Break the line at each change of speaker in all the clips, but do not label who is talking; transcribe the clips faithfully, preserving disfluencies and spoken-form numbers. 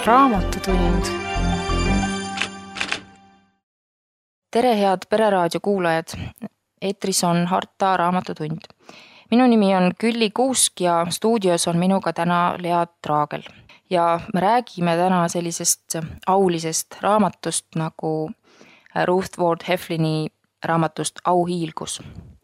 Raamatutund. Tere, head Pereraadio kuulajad! Eetris on Harta Raamatutund. Minu nimi on Külli Kuusk ja stuudios on minuga täna Lea Traagel. Ja me räägime täna sellisest aulisest raamatust nagu Ruth Ward Heflini raamatust Auhiilgus.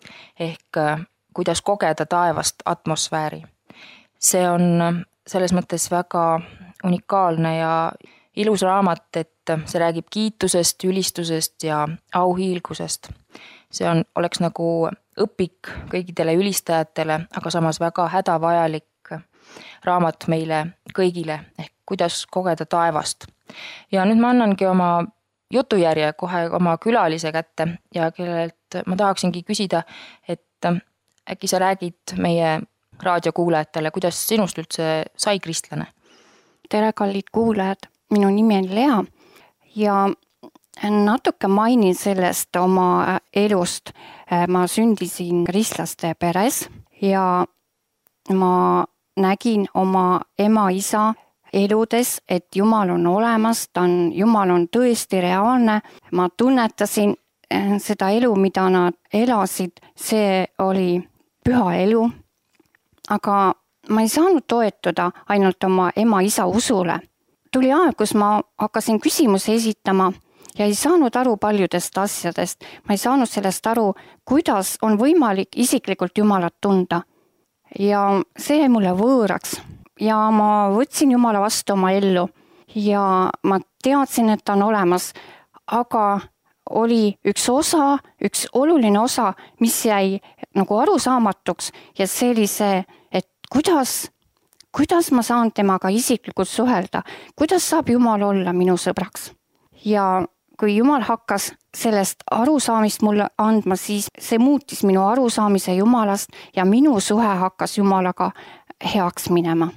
Ehk kuidas kogeda taevast atmosfääri. See on selles mõttes väga unikaalne ja ilus raamat, et see räägib kiitusest, ülistusest ja auhiilgusest. See on, oleks nagu õpik kõigidele ülistajatele, aga samas väga hädavajalik raamat meile kõigile, ehk kuidas kogeda taevast. Ja nüüd ma annangi oma jutujärje kohe oma külalise kätte ja kellelt ma tahaksingi küsida, et äkki sa räägid meie raadiokuulajatele, kuidas sinust üldse sai kristlane?
Tere, kallid kuulajad! Minu nimi on Lea ja natuke mainin sellest oma elust. Ma sündisin kristlaste peres ja ma nägin oma ema-isa eludes, et Jumal on olemas, ta on, Jumal on tõesti reaalne. Ma tunnetasin seda elu, mida nad elasid, see oli püha elu, aga ma ei saanud toetuda ainult oma ema-isa usule. Tuli aeg, kus ma hakkasin küsimusi esitama ja ei saanud aru paljudest asjadest. Ma ei saanud sellest aru, kuidas on võimalik isiklikult Jumalat tunda. Ja see jäi mulle võõraks. Ja ma võtsin Jumala vastu oma ellu ja ma teadsin, et ta on olemas, aga oli üks osa, üks oluline osa, mis jäi nagu arusaamatuks ja see oli see, et kuidas Kuidas ma saan temaga isiklikult suhelda? Kuidas saab Jumal olla minu sõbraks? Ja kui Jumal hakkas sellest arusaamist mulle andma, siis see muutis minu arusaamise Jumalast ja minu suhe hakkas Jumalaga heaks minema.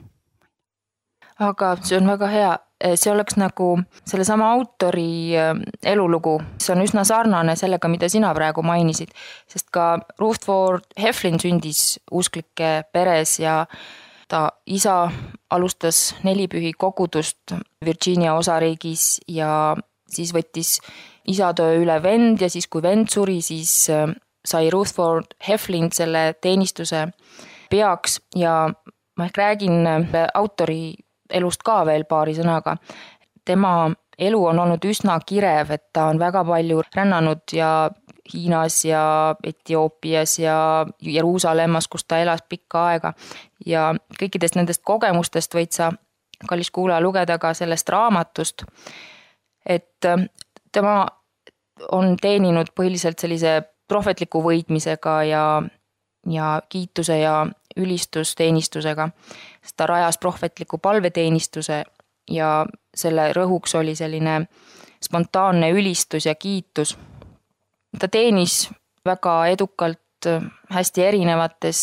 Aga see on väga hea. See oleks nagu selle sama autori elulugu. See on üsna sarnane sellega, mida sina praegu mainisid. Sest ka Ruth Ward Heflin sündis usklike peres ja ta isa alustas nelipühi kogudust Virginia osariigis ja siis võttis isatöö üle vend ja siis kui vend suri, siis sai Ruth Ward Heflin selle teenistuse peaks ja ma ehk räägin autori elust ka veel paari sõnaga. Tema elu on olnud üsna kirev, et ta on väga palju rännanud ja Hiinas ja Etioopias ja Jeruusalemmas, kus ta elas pikka aega. Ja kõikidest nendest kogemustest võid sa, kallis kuulaja, lugeda ka sellest raamatust, et tema on teeninud põhiliselt sellise prohvetliku võitmisega ja, ja kiituse ja ülistusteenistusega. Ta rajas prohvetliku palveteenistuse ja selle rõhuks oli selline spontaanne ülistus ja kiitus. Ta teenis väga edukalt hästi erinevates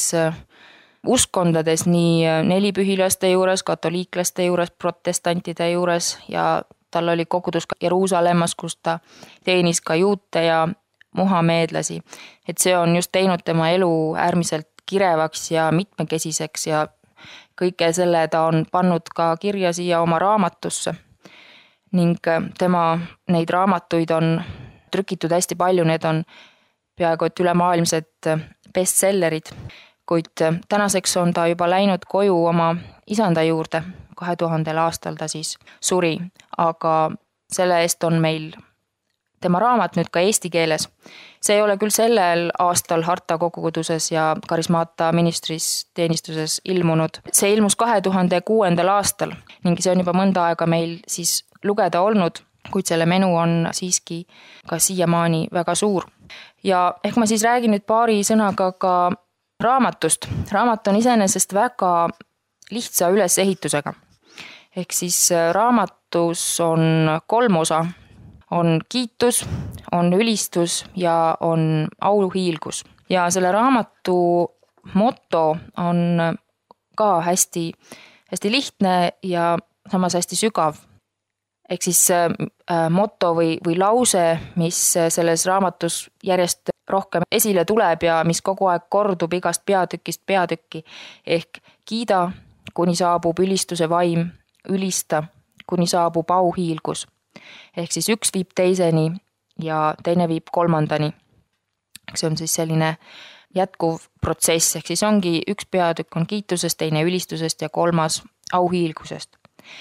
uskondades, nii nelipühilaste juures, katoliiklaste juures, protestantide juures ja tal oli kogudus ka Jeruusalemmas, kus ta teenis ka juute ja muhameedlasi. Et see on just teinud tema elu äärmiselt kirevaks ja mitmekesiseks ja kõike selle ta on pannud ka kirja siia oma raamatusse. Ning tema neid raamatuid on trükitud hästi palju, need on peaaegu et ülemaailmsed bestsellerid, kuid tänaseks on ta juba läinud koju oma isanda juurde, kahe tuhandel aastal ta siis suri, aga selle eest on meil tema raamat nüüd ka eesti keeles. See ei ole küll sellel aastal Harta koguduses ja Karismaata ministris teenistuses ilmunud. See ilmus kahe tuhande kuuendal aastal ning see on juba mõnda aega meil siis lugeda olnud, kuid selle menu on siiski ka siiamaani väga suur. Ja ehk ma siis räägin nüüd paari sõnaga ka raamatust. Raamat on iseenesest väga lihtsa ülesehitusega. Ehk siis raamatus on kolm osa. On kiitus, on ülistus ja on auhiilgus. Ja selle raamatu moto on ka hästi, hästi lihtne ja samas hästi sügav. Ehk siis moto või, või lause, mis selles raamatus järjest rohkem esile tuleb ja mis kogu aeg kordub igast peatükist peatükki. Ehk kiida, kuni saabub ülistuse vaim, ülista, kuni saabub auhiilgus. Ehk siis üks viib teiseni ja teine viib kolmandani. See on siis selline jätkuv protsess, ehk siis ongi üks peatükk on kiitusest, teine ülistusest ja kolmas auhiilgusest.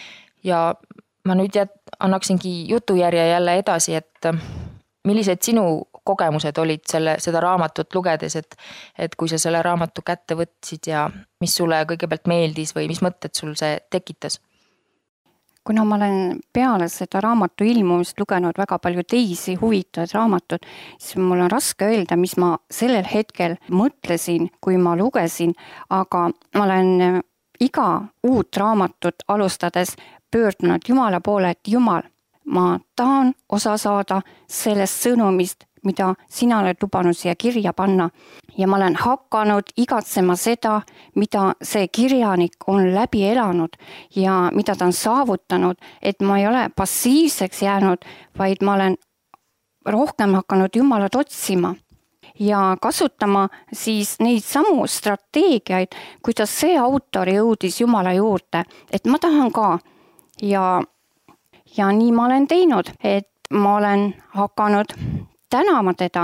Ja ma nüüd jät, annaksingi jutujärje jälle edasi, et millised sinu kogemused olid selle, seda raamatut lugedes, et, et kui sa selle raamatu kätte võtsid ja mis sulle kõigepealt meeldis või mis mõtted sul see tekitas?
Kuna ma olen peale seda raamatu ilmumist lugenud väga palju teisi huvitavaid raamatud, siis mul on raske öelda, mis ma sellel hetkel mõtlesin, kui ma lugesin, aga ma olen iga uut raamatut alustades pöördunud Jumala poole, et Jumal, ma tahan osa saada sellest sõnumist, mida sina oled lubanud siia kirja panna. Ja ma olen hakanud igatsema seda, mida see kirjanik on läbi elanud ja mida ta on saavutanud, et ma ei ole passiivseks jäänud, vaid ma olen rohkem hakanud Jumalat otsima ja kasutama siis neid samu strateegiaid, kuidas see autor jõudis Jumala juurde, et ma tahan ka. Ja, ja nii ma olen teinud, et ma olen hakanud tänama teda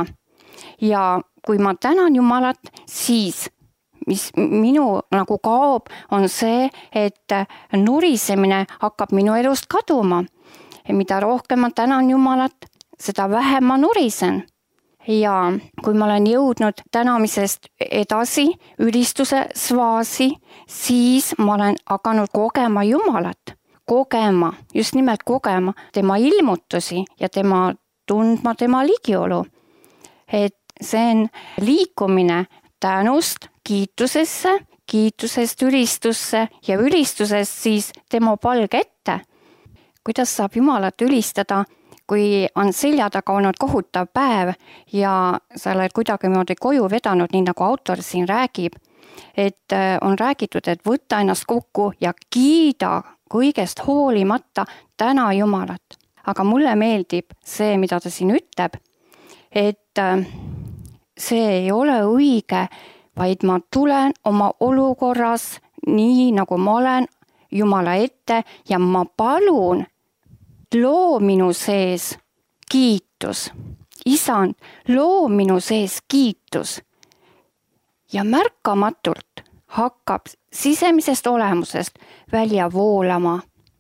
ja kui ma tänan Jumalat, siis mis minu nagu kaob, on see, et nurisemine hakkab minu elust kaduma. Ja mida rohkem ma tänan Jumalat, seda vähem ma nurisen. Ja kui ma olen jõudnud tänamisest edasi, ülistuse svaasi, siis ma olen hakanud kogema Jumalat. Kogema, just nimelt kogema tema ilmutusi ja tema tundma tema ligiolu. Et see on liikumine tänust kiitusesse, kiitusest ülistusse ja ülistusest siis tema palge ette. Kuidas saab Jumalat ülistada, kui on selja taga olnud kohutav päev ja sa oled kuidagi moodi koju vedanud, nii nagu autor siin räägib, et on räägitud, et võtta ennast kokku ja kiida kõigest hoolimata täna Jumalat. Aga mulle meeldib see, mida ta siin ütleb, et see ei ole õige, vaid ma tulen oma olukorras nii, nagu ma olen Jumala ette ja ma palun, loo minu sees kiitus. Isand, loo minu sees kiitus. Ja märkamatult hakkab sisemisest olemusest välja voolama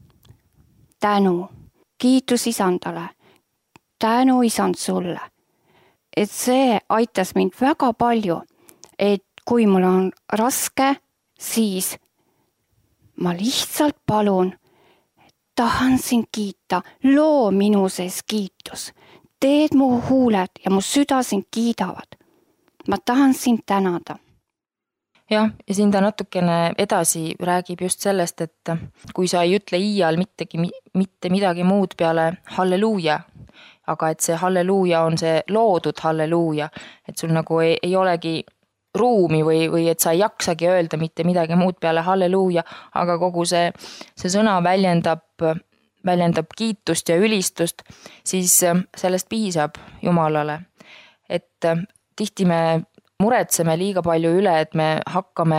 tänu. Kiitus Isandale, tänu Isand sulle. Et see aitas mind väga palju, et kui mul on raske, siis ma lihtsalt palun, tahan sind kiita, loo minu sees kiitus. Teed mu huuled ja mu süda sind kiidavad. Ma tahan sind tänada.
Jah, ja siin ta natukene edasi räägib just sellest, et kui sa ei ütle iial mittegi, mitte midagi muud peale halleluuja, aga et see halleluuja on see loodud halleluuja, et sul nagu ei, ei olegi ruumi või, või et sa ei jaksagi öelda mitte midagi muud peale halleluuja, aga kogu see, see sõna väljendab, väljendab kiitust ja ülistust, siis sellest piisab Jumalale. Et tihti me muretseme liiga palju üle, et me hakkame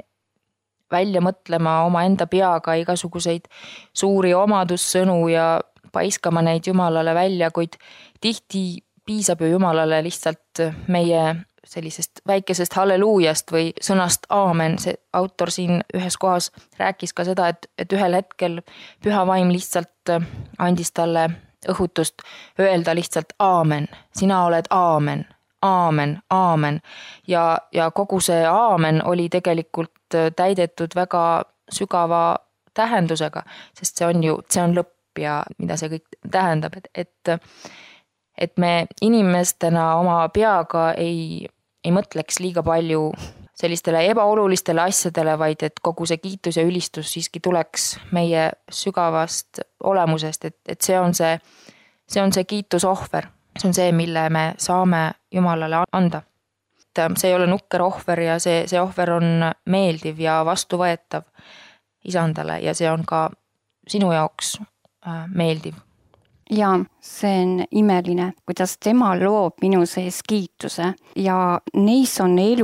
välja mõtlema oma enda peaga igasuguseid suuri omadussõnu ja paiskama neid Jumalale välja, kuid tihti piisab ju Jumalale lihtsalt meie sellisest väikesest halleluujast või sõnast aamen. See autor siin ühes kohas rääkis ka seda, et, et ühel hetkel Püha Vaim lihtsalt andis talle õhutust öelda lihtsalt aamen. Sina oled aamen. Aamen, aamen. Ja, ja kogu see aamen oli tegelikult täidetud väga sügava tähendusega, sest see on ju, see on lõpp ja mida see kõik tähendab, et, et, et me inimestena oma peaga ei, ei mõtleks liiga palju sellistele ebaolulistele asjadele, vaid et kogu see kiitus ja ülistus siiski tuleks meie sügavast olemusest, et, et see on see, see on see kiitusohver. See on see, mille me saame Jumalale anda. See ei ole nukker ohver ja see, see ohver on meeldiv ja vastuvõetav Isandale ja see on ka sinu jaoks meeldiv.
Ja see on imeline, kuidas tema loob minu sees kiituse ja neis on elu, et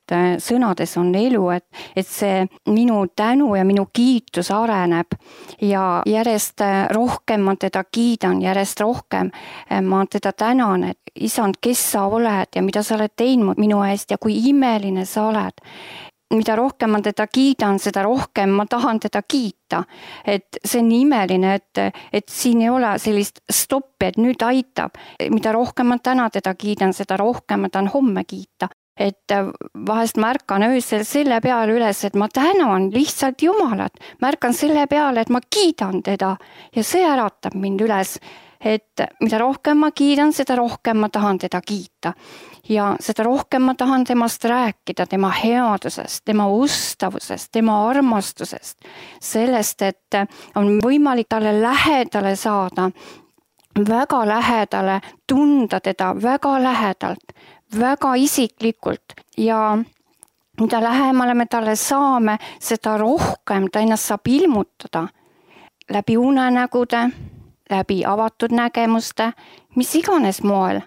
sõnades on elu, et, et see minu tänu ja minu kiitus areneb ja järjest rohkem ma teda kiidan, järjest rohkem ma teda tänan, et isand, kes sa oled ja mida sa oled teinud minu eest ja kui imeline sa oled. Mida rohkem ma teda kiidan, seda rohkem ma tahan teda kiita. Et see on imeline, et, et siin ei ole sellist stoppi, et nüüd aitab. Mida rohkem ma täna teda kiidan, seda rohkem ma tahan homme kiita. Et vahest märkan öösel selle peale üles, et ma tänan lihtsalt Jumalat. Märkan selle peale, et ma kiidan teda ja see äratab mind üles. Et mida rohkem ma kiidan, seda rohkem ma tahan teda kiita. Ja seda rohkem ma tahan temast rääkida, tema headusest, tema ustavusest, tema armastusest. Sellest, et on võimalik talle lähedale saada, väga lähedale tunda teda, väga lähedalt, väga isiklikult. Ja mida lähemale me talle saame, seda rohkem ta ennast saab ilmutada läbi unenägude, läbi avatud nägemuste, mis iganes moel.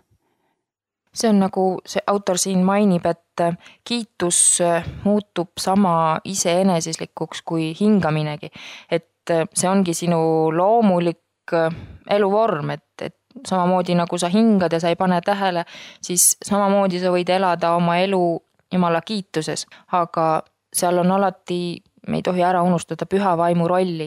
See on nagu see autor siin mainib, et kiitus muutub sama iseenesislikuks kui hingaminegi. Et see ongi sinu loomulik eluvorm, et, et samamoodi nagu sa hingad ja sa ei pane tähele, siis samamoodi sa võid elada oma elu Jumala kiituses, aga seal on alati, me ei tohi ära unustada püha vaimu rolli,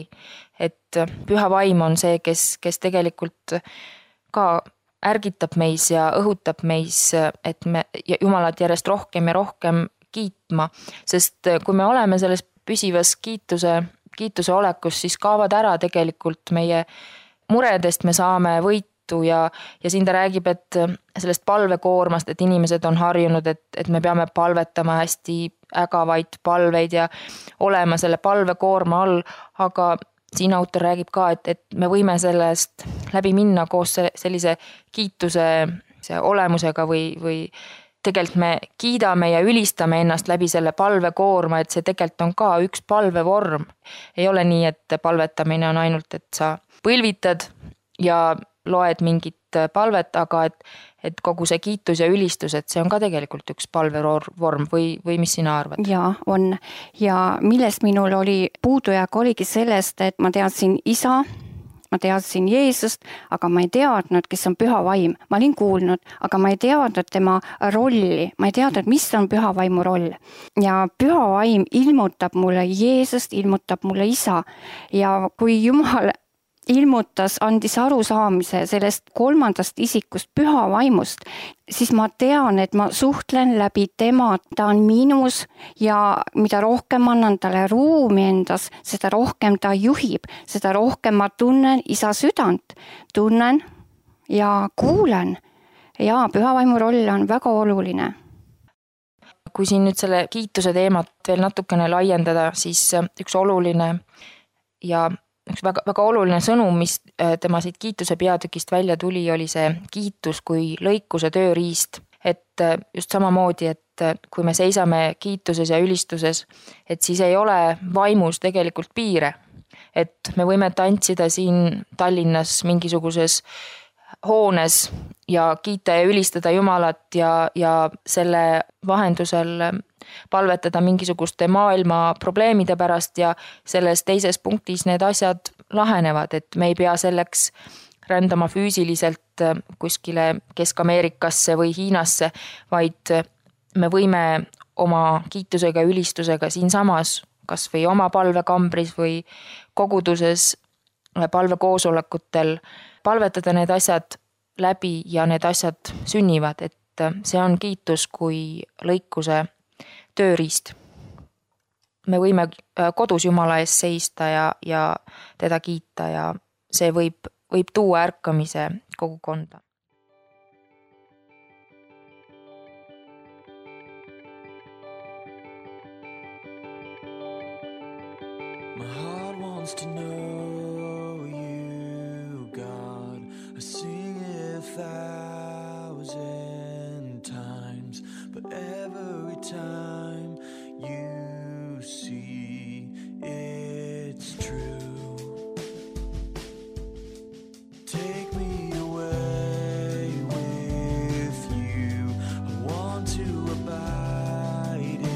et püha vaim on see, kes, kes tegelikult ka ärgitab meis ja õhutab meis, et me Jumalat järjest rohkem ja rohkem kiitma, sest kui me oleme selles püsivas kiituse, kiituse olekus, siis kaovad ära tegelikult meie muredest, me saame võitu ja, ja siin ta räägib, et sellest palvekoormast, et inimesed on harjunud, et, et me peame palvetama hästi ägavaid palveid ja olema selle palvekoorma all, aga siin autor räägib ka, et, et me võime sellest läbi minna koos sellise kiituse see olemusega või, või tegelikult me kiidame ja ülistame ennast läbi selle palvekoorma, et see tegelikult on ka üks palvevorm. Ei ole nii, et palvetamine on ainult, et sa põlvitad ja loed mingit palvet, aga et, et kogu see kiitus ja ülistus, et see on ka tegelikult üks palvevorm või, või mis sina arvad?
Ja, on. Ja millest minul oli puudujääk oligi sellest, et ma teadsin isa, ma teadsin Jeesust, aga ma ei teadnud, kes on püha vaim. Ma olin kuulnud, aga ma ei teadnud tema rolli. Ma ei teadnud, mis on püha vaimu roll. Ja püha vaim ilmutab mulle Jeesust, ilmutab mulle isa. Ja kui Jumal ilmutas, andis arusaamise sellest kolmandast isikust püha vaimust, siis ma tean, et ma suhtlen läbi tema, ta on minus ja mida rohkem annan talle ruumi endas, seda rohkem ta juhib, seda rohkem ma tunnen isa südant, tunnen ja kuulen. Ja püha vaimu roll on väga oluline.
Kui siin nüüd selle kiituse teemat veel natukene laiendada, siis üks oluline ja üks väga, väga oluline sõnum, mis tema siit kiituse peatükist välja tuli, oli see kiitus kui lõikuse tööriist. Et just samamoodi, et kui me seisame kiituses ja ülistuses, et siis ei ole vaimus tegelikult piire. Et me võime tantsida siin Tallinnas mingisuguses hoones ja kiita ja ülistada Jumalat ja, ja selle vahendusel palvetada mingisuguste maailma probleemide pärast ja selles teises punktis need asjad lahenevad, et me ei pea selleks rändama füüsiliselt kuskile Kesk-Ameerikasse või Hiinasse, vaid me võime oma kiitusega ja ülistusega siinsamas, kas või oma palvekambris või koguduses palvekoosolekutel palvetada need asjad läbi ja need asjad sünnivad, et see on kiitus kui lõikuse tööriist. Me võime kodus Jumala ees seista ja, ja teda kiita ja see võib, võib tuua ärkamise kogukonda. My heart wants to know you, God. I sing it a thousand times, but every time you see it's true. Take me away with you. I want to abide in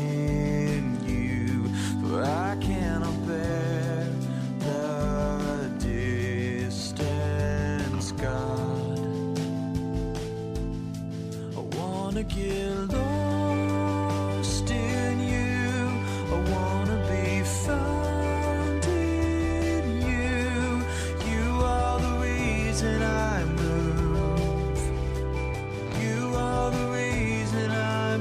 wanna get lost in you. I wanna be found in you. You are the reason I move. You are the reason I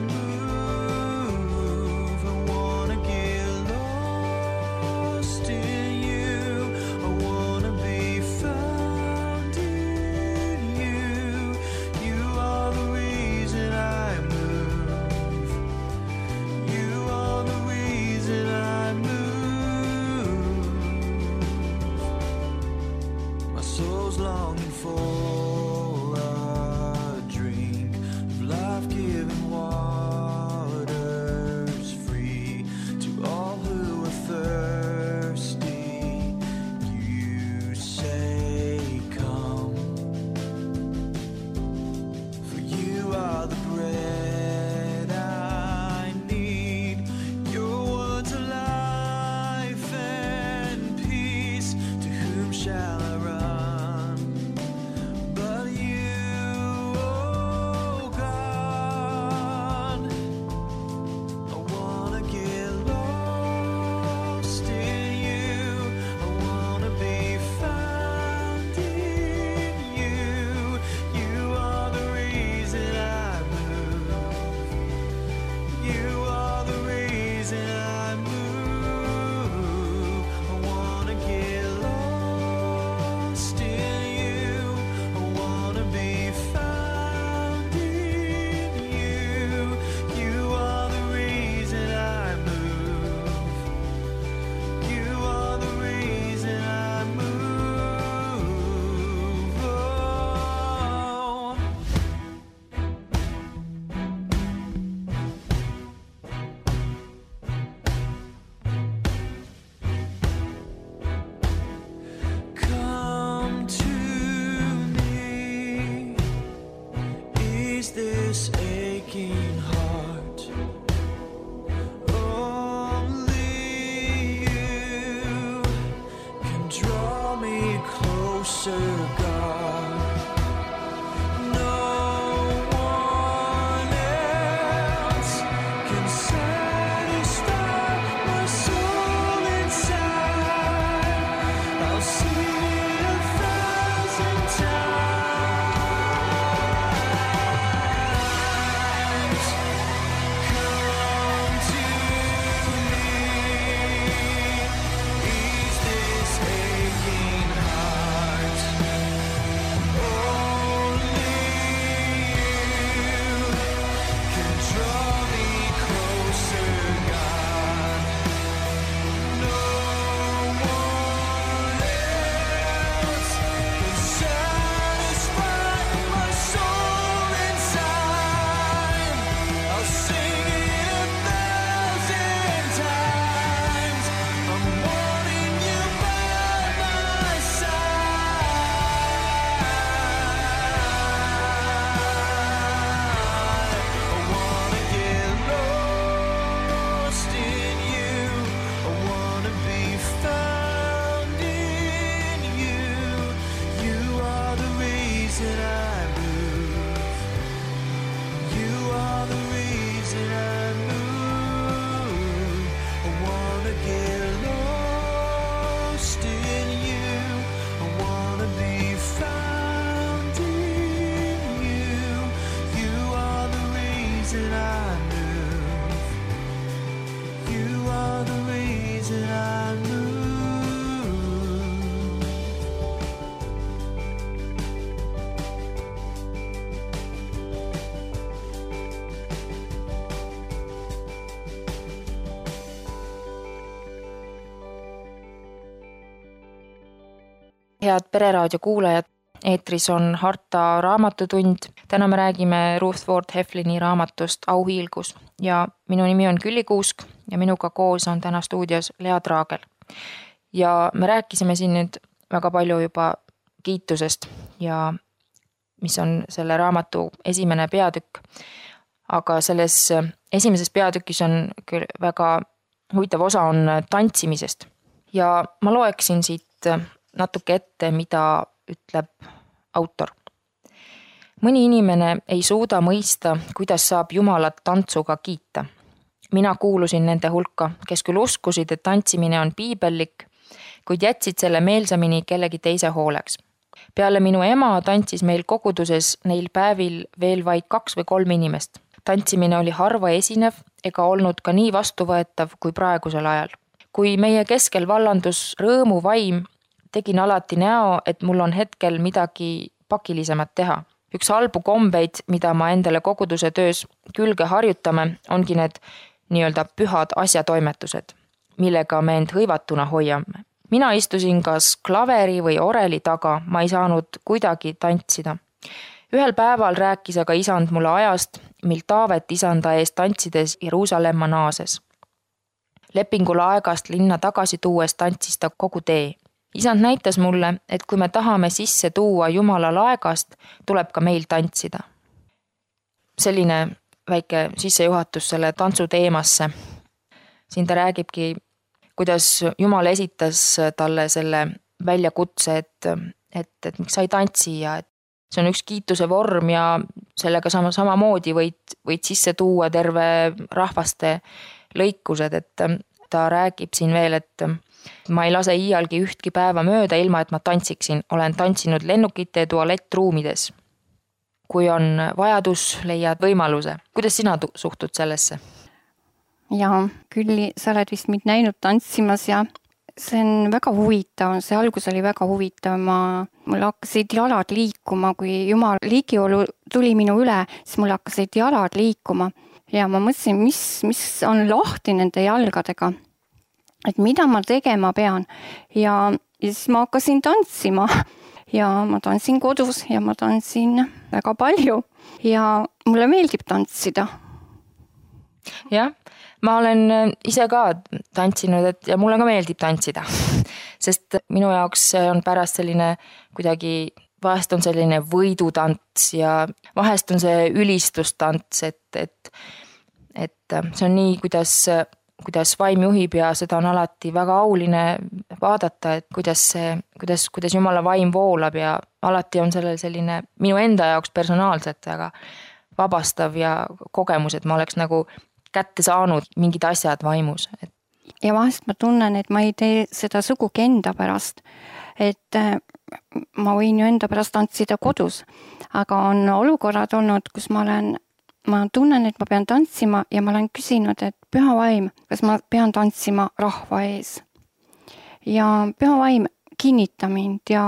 move. I wanna get lost in you. I wanna be found in you. You are the reason I move. You are the reason I move. My soul's longing for a drink of life-giving waters, free to all who are thirsty. You say come, for you are the bread I need. Your words are life and peace. To whom shall I run but you, oh God? I wanna get lost in you. I wanna be found in you. You are the reason I move. You are the reason I move. I wanna get lost in you. I wanna be found in you. You are the reason I move. You are the reason I move. Oh. Come to me, ease this aching heart. Only you can draw me closer, God. No one else can satisfy my soul inside. I'll sing it a thousand times. Come to me, ease this aching heart. Only you can draw me closer, God. No one else can satisfy my soul inside. I'll sing it a thousand times. I'm wanting you by my side. I wanna get lost in you. I wanna be found in you. You are the reason I move. You are the reason I move. I wanna get lost in you. I wanna be found in you. You are the reason I move. You are the reason I move.
Head Pereraadio kuulajad, eetris on Harta raamatutund. Täna me räägime Ruth Ward Heflini raamatust Auhiilgus ja minu nimi on Külli Kuusk ja minuga koos on täna stuudios Lea Traagel. Ja me rääkisime siin nüüd väga palju juba kiitusest ja mis on selle raamatu esimene peatükk. Aga selles esimeses peatükis on küll väga huvitav osa on tantsimisest. Ja ma loeksin siit natuke ette, mida ütleb autor. mõni inimene ei suuda mõista, kuidas saab Jumalat tantsuga kiita. Mina kuulusin nende hulka, kes küll uskusid, et tantsimine on piibellik, kuid jätsid selle meelsamini kellegi teise hooleks. Peale minu ema tantsis meil koguduses neil päevil veel vaid kaks või kolm inimest. Tantsimine oli harva esinev ega olnud ka nii vastuvõetav kui praegusel ajal. Kui meie keskel vallandus rõõmu vaim, tegin alati näo, et mul on hetkel midagi pakilisemat teha. Üks halbu kombeid, mida ma endale koguduse töös külge harjutame, ongi need nii-öelda pühad asjatoimetused, millega me end hõivatuna hoiame. Mina istusin kas klaveri või oreli taga, ma ei saanud kuidagi tantsida. Ühel päeval rääkis aga isand mulle ajast, mil Taavet isanda eest tantsides Jeruusalemma naases. Lepingule aegast linna tagasi tuues tantsis ta kogu tee. Isand näitas mulle, et kui me tahame sisse tuua Jumala laegast, tuleb ka meil tantsida. Selline väike sissejuhatus selle tantsu teemasse. Siin ta räägibki, kuidas Jumal esitas talle selle väljakutse, et, et, et miks sa ei tantsi ja et see on üks kiituse vorm ja sellega sama, samamoodi võid, võid sisse tuua terve rahvaste lõikused, et ta räägib siin veel, et ma ei lase iialgi ühtki päeva mööda ilma, et ma tantsiksin. Olen tantsinud lennukite tualettruumides. Kui on vajadus, leiad võimaluse. Kuidas sina suhtud sellesse?
Ja küll sa oled vist mind näinud tantsimas ja see on väga huvitav. See algus oli väga huvitav. Ma, mul hakkasid jalad liikuma, kui Jumal liigiolu tuli minu üle, siis mul hakkasid jalad liikuma. Ja ma mõtlesin, mis, mis on lahti nende jalgadega. Et mida ma tegema pean. Ja, ja siis ma hakkasin tantsima. Ja ma tantsin kodus ja ma tantsin väga palju. Ja mulle meeldib tantsida.
Jah, ma olen ise ka tantsinud, et ja mulle ka meeldib tantsida. Sest minu jaoks on pärast selline kuidagi, vahest on selline võidutants ja vahest on see ülistustants, et, et, et see on nii, kuidas, kuidas vaim juhib ja seda on alati väga auline vaadata, et kuidas, see, kuidas, kuidas Jumala vaim voolab ja alati on sellel selline minu enda jaoks personaalselt väga vabastav ja kogemus, et ma oleks nagu kätte saanud mingid asjad vaimus.
Ja vahest ma tunnen, et ma ei tee seda sugugi enda pärast, et ma võin ju enda pärast tantsida kodus, aga on olukorrad olnud, kus ma olen, ma tunnen, et ma pean tantsima ja ma olen küsinud, et püha vaim, kas ma pean tantsima rahva ees. Ja püha vaim kinnita mind ja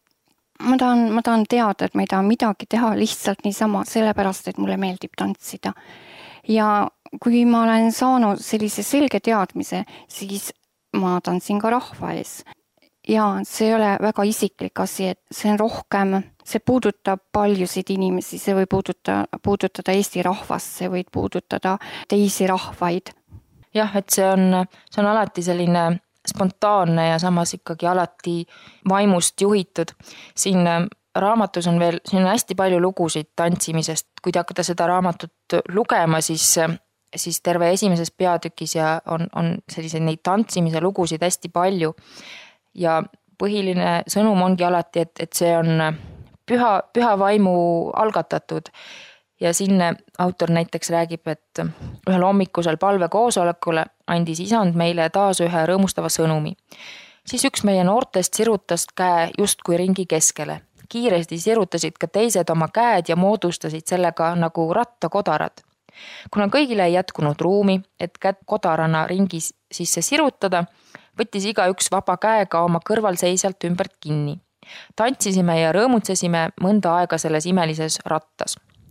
ma tahan, ma tahan teada, et ma ei taha midagi teha lihtsalt niisama, sellepärast, et mulle meeldib tantsida. Ja kui ma olen saanud sellise selge teadmise, siis ma tantsin ka rahva ees. Ja see ei ole väga isiklik asi, et see on rohkem, see puudutab paljusid inimesi, see võib puudutada, puudutada Eesti rahvast, see võib puudutada teisi rahvaid.
Jah, et see on, see on alati selline spontaanne ja samas ikkagi alati vaimust juhitud. Siin raamatus on veel, siin on hästi palju lugusid tantsimisest. Kui te hakata seda raamatut lugema, siis, siis terve esimeses peatükis ja on, on selliseid neid tantsimise lugusid hästi palju. Ja põhiline sõnum ongi alati, et, et see on püha, püha vaimu algatatud. Ja siin autor näiteks räägib, et ühel hommikusel palvekoosolekule andis isand meile taas ühe rõõmustava sõnumi. Siis üks meie noortest sirutas käe justkui ringi keskele. Kiiresti sirutasid ka teised oma käed ja moodustasid sellega nagu rattakodarad. Kuna kõigile ei jätkunud ruumi, et kätt kodarana ringi sisse sirutada, võttis iga üks vaba käega oma kõrvalseisjalt ümbert kinni. Tantsisime ja rõõmutsesime mõnda aega selles imelises rattas.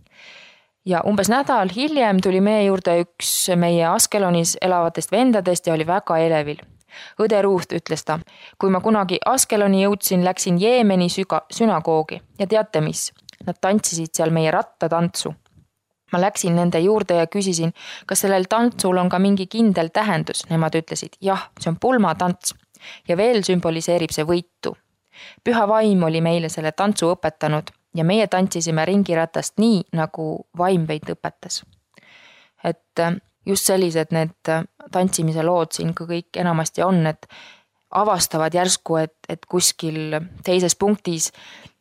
Ja umbes nädal hiljem tuli meie juurde üks meie Askelonis elavatest vendadest ja oli väga elevil. Õde Ruut, ütles ta, kui ma kunagi Askeloni jõudsin, läksin Jeemeni süga, sünagoogi ja teate mis? Nad tantsisid seal meie rattatantsu. Ma läksin nende juurde ja küsisin, kas sellel tantsul on ka mingi kindel tähendus. Nemad ütlesid, jah, see on pulmatants ja veel sümboliseerib see võitu. Püha vaim oli meile selle tantsu õpetanud ja meie tantsisime ringiratast nii, nagu vaim veid õpetas. Et just sellised need tantsimise lood siin ka kõik enamasti on, et avastavad järsku, et, et kuskil teises punktis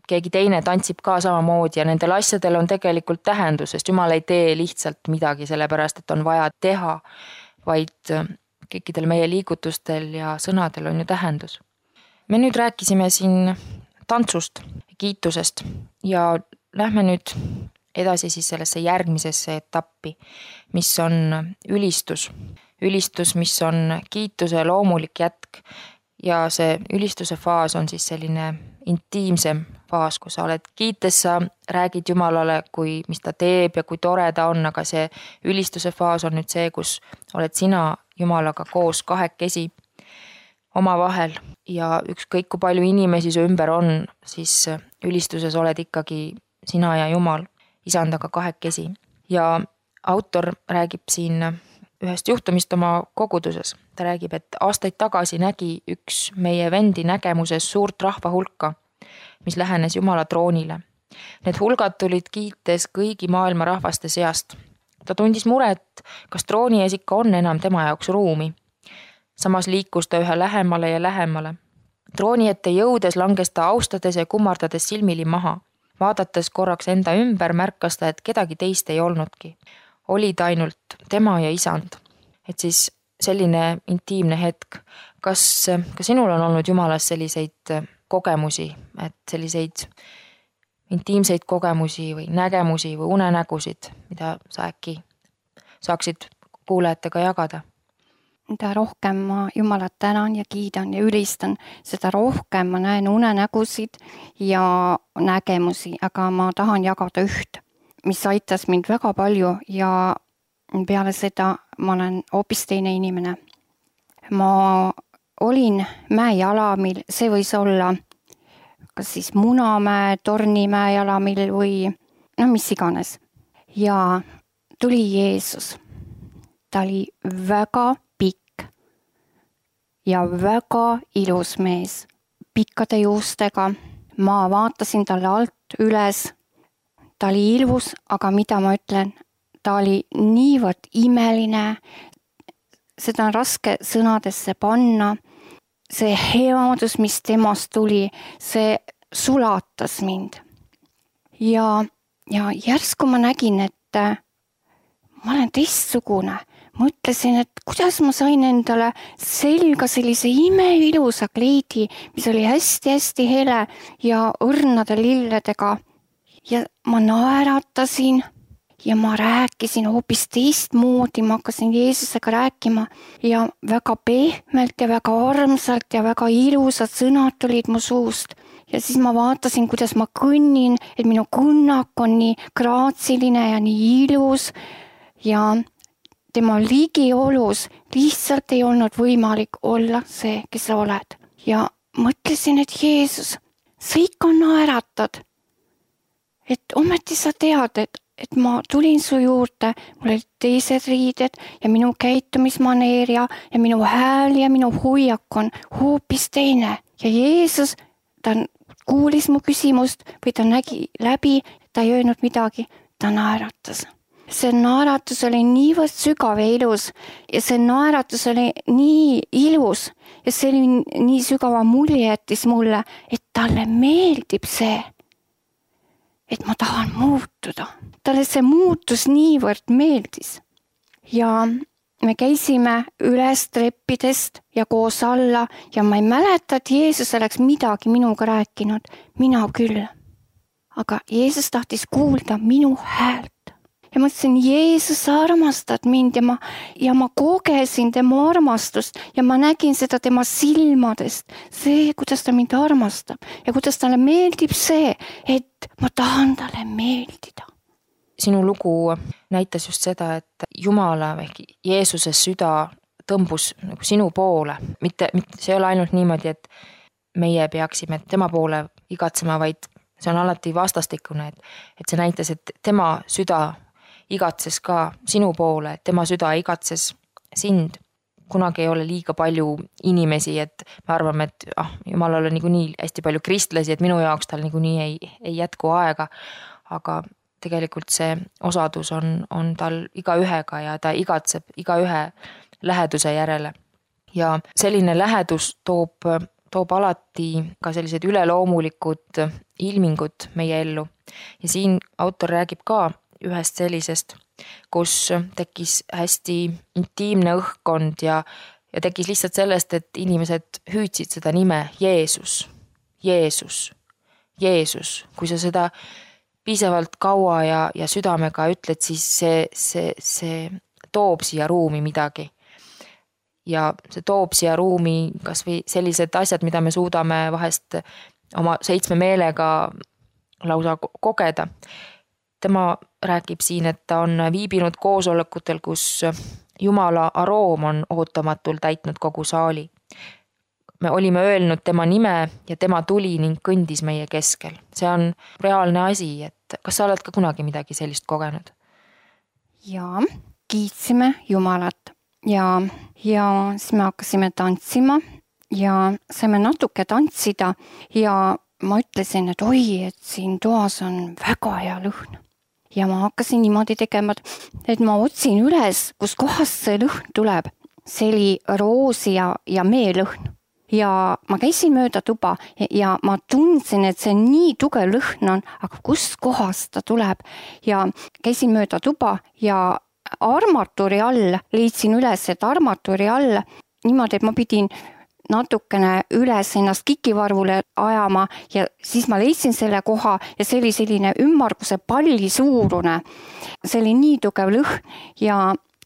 keegi teine tantsib ka samamoodi ja nendel asjadel on tegelikult tähendus, sest Jumal ei tee lihtsalt midagi sellepärast, et on vaja teha, vaid kõikidel meie liigutustel ja sõnadel on ju tähendus. Me nüüd rääkisime siin tantsust, kiitusest ja lähme nüüd edasi siis sellesse järgmisesse etappi, mis on ülistus. Ülistus, mis on kiituse loomulik jätk ja see ülistuse faas on siis selline intiimsem faas, kus sa oled kiites, sa räägid Jumalale, kui, mis ta teeb ja kui tore ta on, aga see ülistuse faas on nüüd see, kus oled sina Jumalaga koos kahekesi omavahel ja ükskõik kui palju inimesi su ümber on, siis ülistuses oled ikkagi sina ja Jumal isandaga kahekesi. Ja autor räägib siin ühest juhtumist oma koguduses. Ta räägib, et aastaid tagasi nägi üks meie vendi nägemuses suurt rahva hulka, mis lähenes Jumala troonile. Need hulgad tulid kiites kõigi maailma rahvaste seast. Ta tundis muret, kas trooni ees ikka on enam tema jaoks ruumi. Samas liikus ta ühe lähemale ja lähemale. Trooni ette jõudes langes ta austades ja kummardades silmili maha. Vaadates korraks enda ümber, märkas ta, et kedagi teist ei olnudki. Olid ainult tema ja isand. Et siis selline intiimne hetk. Kas, kas sinul on olnud Jumalas selliseid kogemusi, et selliseid intiimseid kogemusi või nägemusi või unenägusid, mida sa äkki saaksid kuulajatega jagada?
Mida rohkem ma Jumalat tänan ja kiidan ja ülistan, seda rohkem ma näen unenägusid ja nägemusi, aga ma tahan jagada üht, mis aitas mind väga palju ja peale seda ma olen hoopis teine inimene. Ma olin mäejalamil, see võis olla kas siis Munamäe, Tornimäe jalamil või no mis iganes. Ja tuli Jeesus. Ta oli väga pikk ja väga ilus mees, pikkade juustega. Ma vaatasin talle alt üles. Ta oli ilus, aga mida ma ütlen, ta oli niivõrd imeline. Seda on raske sõnadesse panna. See headus, mis temast tuli, see sulatas mind. Ja, ja järsku ma nägin, et ma olen teistsugune. Mõtlesin, et kuidas ma sain endale selga sellise imeilusa kleidi, mis oli hästi-hästi hele ja õrnade lilledega. Ja ma naeratasin ja ma rääkisin hoopis teistmoodi, ma hakkasin Jeesusega rääkima ja väga pehmelt ja väga armsalt ja väga ilusad sõnad tulid mu suust. Ja siis ma vaatasin, kuidas ma kõnnin, et minu kõnnak on nii graatsiline ja nii ilus ja tema ligiolus lihtsalt ei olnud võimalik olla see, kes sa oled. Ja mõtlesin, et Jeesus, sa ikka naeratad. Et ometi sa tead, et, et ma tulin su juurde, mul olid teised riided ja minu käitumismaneer ja, ja minu hääl ja minu hoiak on hoopis teine. Ja Jeesus, ta kuulis mu küsimust või ta nägi läbi, ta ei öelnud midagi, ta naeratas. See naeratus oli niivõrd sügav ja ilus ja see naeratus oli nii ilus ja see oli nii sügava mulje jättis mulle, et talle meeldib see, et ma tahan muutuda. Talle see muutus niivõrd meeldis. Ja me käisime üles treppidest ja koos alla ja ma ei mäleta, et Jeesus oleks midagi minuga rääkinud. Mina küll. Aga Jeesus tahtis kuulda minu häält. Ja ma ütlesin, Jeesus, sa armastad mind ja ma, ja ma kogesin tema armastust ja ma nägin seda tema silmadest. See, kuidas ta mind armastab ja kuidas talle meeldib see, et ma tahan talle meeldida.
Sinu lugu näitas just seda, et Jumala ehk Jeesuse süda tõmbus nagu sinu poole. Mitte, mitte, see ei ole ainult niimoodi, et meie peaksime tema poole igatsema, vaid see on alati vastastikune, et, et see näitas, et tema süda igatses ka sinu poole, et tema süda igatses sind. Kunagi ei ole liiga palju inimesi, et me arvame, et ah, Jumalal on niikuinii hästi palju kristlasi, et minu jaoks tal niikuinii ei, ei jätku aega, aga tegelikult see osadus on, on tal iga ühega ja ta igatseb iga ühe läheduse järele. Ja selline lähedus toob, toob alati ka sellised üleloomulikud ilmingud meie ellu. Ja siin autor räägib ka ühest sellisest, kus tekkis hästi intiimne õhkkond ja, ja tekkis lihtsalt sellest, et inimesed hüüdsid seda nime Jeesus, Jeesus, Jeesus. Kui sa seda piisavalt kaua ja, ja südamega ütled, siis see, see, see toob siia ruumi midagi. Ja see toob siia ruumi kas või sellised asjad, mida me suudame vahest oma seitsme meelega lausa kogeda. Tema räägib siin, et ta on viibinud koosolekutel, kus Jumala aroom on ootamatult täitnud kogu saali. Me olime öelnud tema nime ja tema tuli ning kõndis meie keskel. See on reaalne asi, et kas sa oled ka kunagi midagi sellist kogenud?
Ja kiitsime Jumalat ja, ja siis me hakkasime tantsima ja saime natuke tantsida ja ma ütlesin, et oi, et siin toas on väga hea lõhn. Ja ma hakkasin niimoodi tegema, et ma otsin üles, kus kohast see lõhn tuleb. See oli roosi ja, ja meelõhn. Ja ma käisin mööda tuba ja ma tundsin, et see nii tugev lõhn on, aga kus kohast ta tuleb. Ja käisin mööda tuba ja armatuuri all leidsin üles, et armatuuri all niimoodi, et ma pidin natukene üles ennast kikivarvule ajama ja siis ma leidsin selle koha ja see oli selline ümmarguse palli suurune. See oli nii tugev lõhn ja,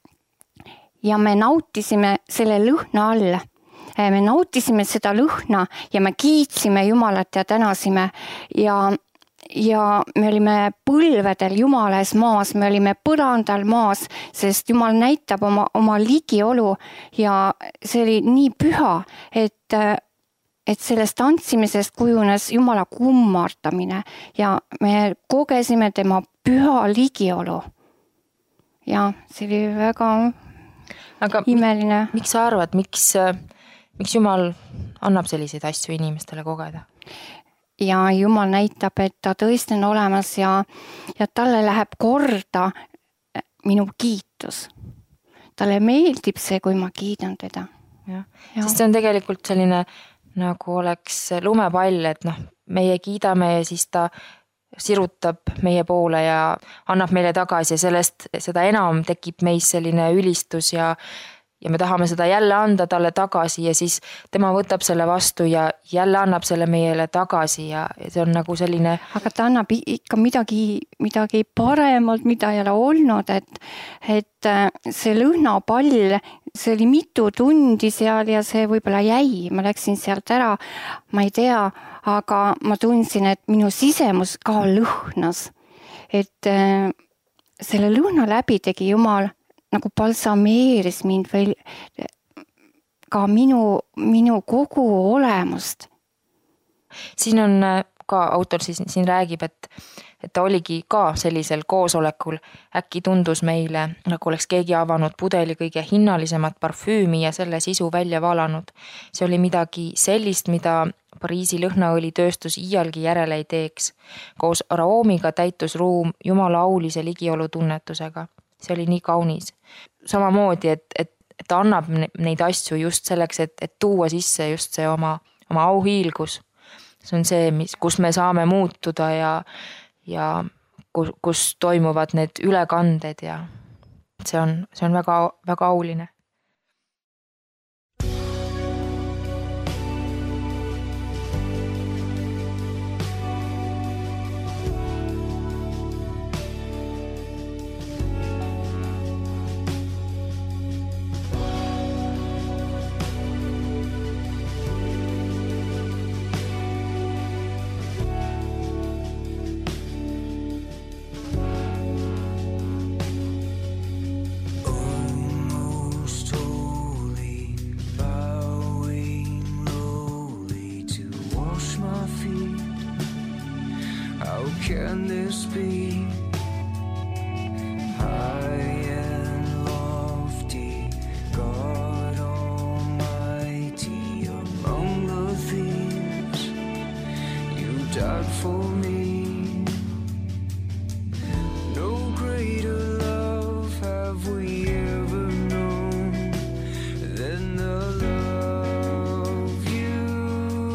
ja me nautisime selle lõhna all. Me nautisime seda lõhna ja me kiitsime Jumalat ja tänasime ja, ja me olime põlvedel Jumales maas, me olime põrandal maas, sest Jumal näitab oma, oma ligiolu ja see oli nii püha, et, et sellest tantsimisest kujunes Jumala kummardamine ja me kogesime tema püha ligiolu. Ja see oli väga Aga imeline.
Miks sa arvad, miks... Miks Jumal annab selliseid asju inimestele kogeda?
Ja Jumal näitab, et ta tõesti on olemas ja, ja talle läheb korda minu kiitus. Talle meeldib see, kui ma kiidan teda.
Ja. Ja. Sest see on tegelikult selline, nagu oleks lumepall, et noh, meie kiidame ja siis ta sirutab meie poole ja annab meile tagasi ja sellest seda enam tekib meis selline ülistus ja Ja me tahame seda jälle anda talle tagasi ja siis tema võtab selle vastu ja jälle annab selle meile tagasi ja see on nagu selline...
Aga ta annab ikka midagi, midagi paremalt, mida ei ole olnud, et, et see lõhnapall, see oli mitu tundi seal ja see võib-olla jäi. Ma läksin sealt ära, ma ei tea, aga ma tundsin, et minu sisemus ka lõhnas. Et selle lõhna läbi tegi Jumal nagu balsameeris mind veel ka minu, minu kogu olemust.
Siin on ka autor siis, siin räägib, et, et ta oligi ka sellisel koosolekul. Äkki tundus meile, nagu oleks keegi avanud pudeli kõige hinnalisemat parfüümi ja selle sisu välja valanud. See oli midagi sellist, mida Pariisi lõhnaõli tööstus iialgi järele ei teeks. Koos aroomiga täitus ruum Jumala aulise ligiolu tunnetusega. See oli nii kaunis. Samamoodi, et, et, et ta annab neid asju just selleks, et, et tuua sisse just see oma, oma auhiilgus. See on see, mis, kus me saame muutuda ja, ja kus, kus toimuvad need ülekanded ja see on, see on väga, väga auline.
Can this be high and lofty, God Almighty, among the thieves you died for me? No greater love have we ever known than the love you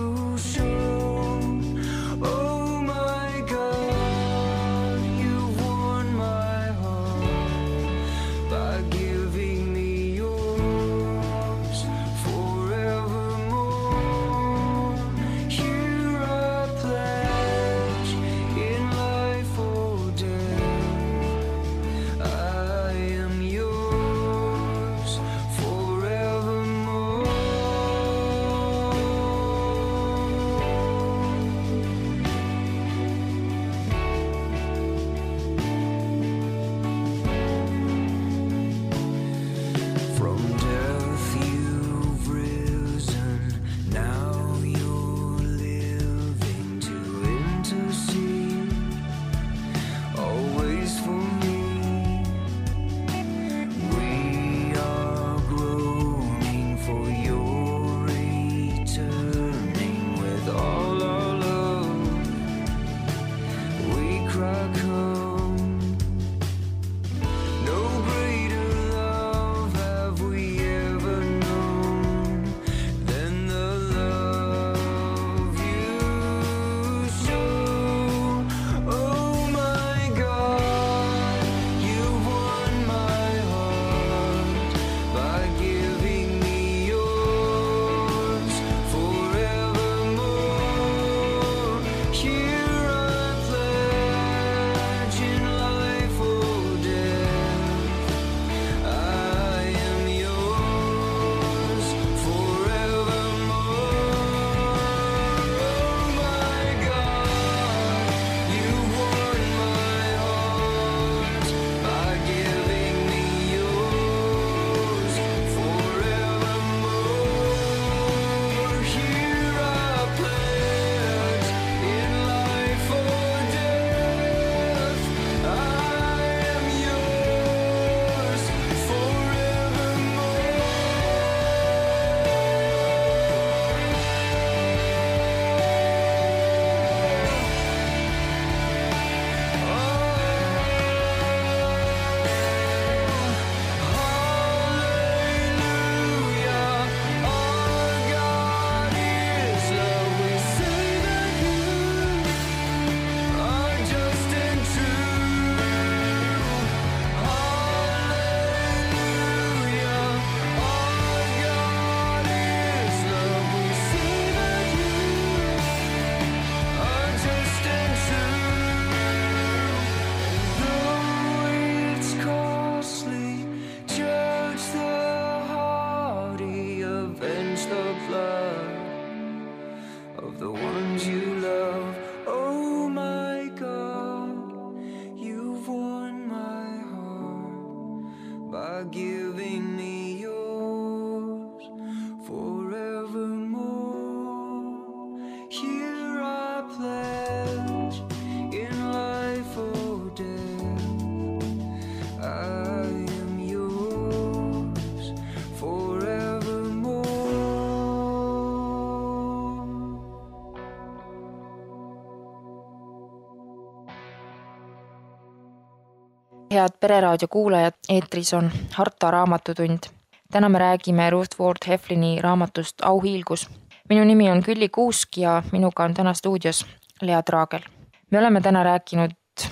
Head Pereraadio kuulajad, eetris on Harta raamatutund. Täna me räägime Ruth Ward Heflini raamatust Auhiilgus. Minu nimi on Külli Kuusk ja minuga on täna stuudios Lea Traagel. Me oleme täna rääkinud